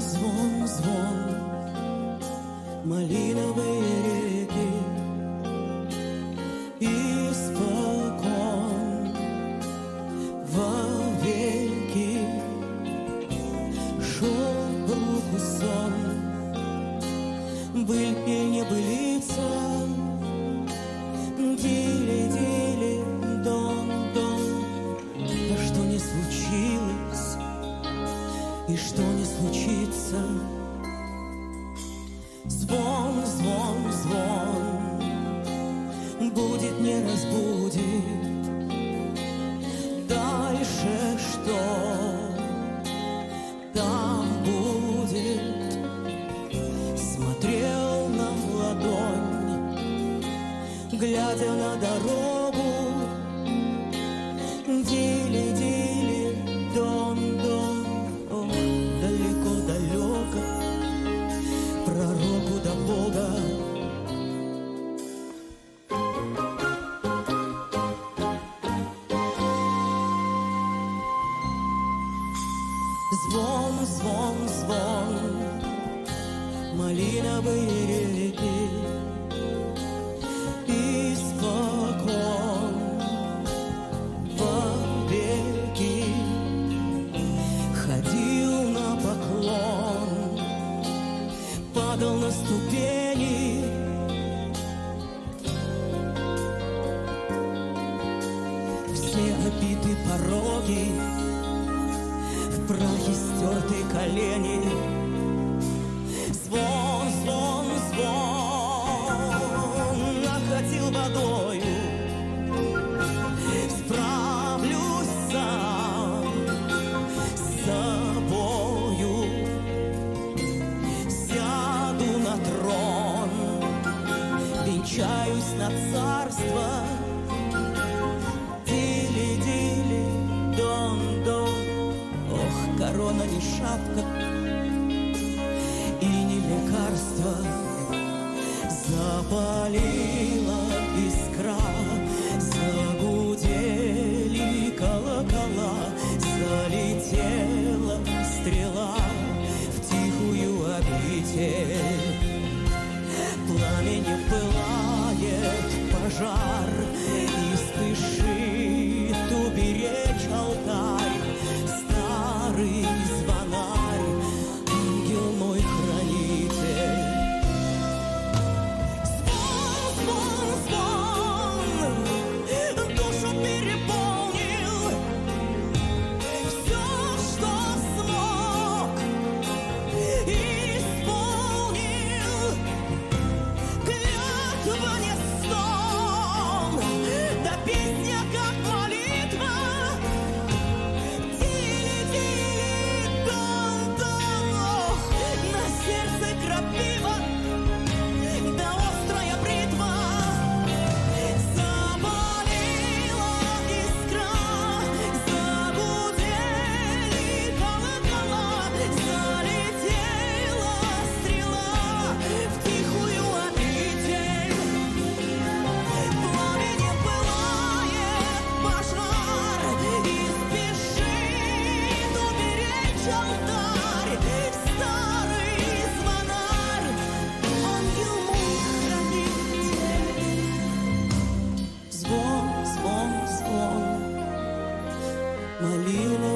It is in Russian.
звон, звон, малиновые реки, испокон вовеки шел руку сон, быль и небылица, дили-дили, дон-дон. А что не случилось и что не случится? Звон, звон, звон, будет, не разбудит. Дальше что там будет? Смотрел на ладонь, глядя на дорогу. Дили-дили, дон-дон. Ох, далеко-далеко, пророку до Бога. Звон, звон, звон, малиновые реки, испокон вовеки ходил на поклон, падал на ступени. Все обиды, пороги, в прахе стерты колени. Звон, звон, звон, накатил водою. Справлюсь сам с собою, сяду на трон, венчаюсь на царство. Дили-дили, дон-дон. Ох, корона не шапка и не лекарство. Запалила искра, загудели колокола, залетела стрела в тихую обитель. Пламени пылает пожар и спешит уберечь алтарь. Старый звонарь, ангел мой хранитель. Звон, звон, звон, душу переполнил. Все, что смог, исполнил. Клятва не сон, да песня как молитва. Малина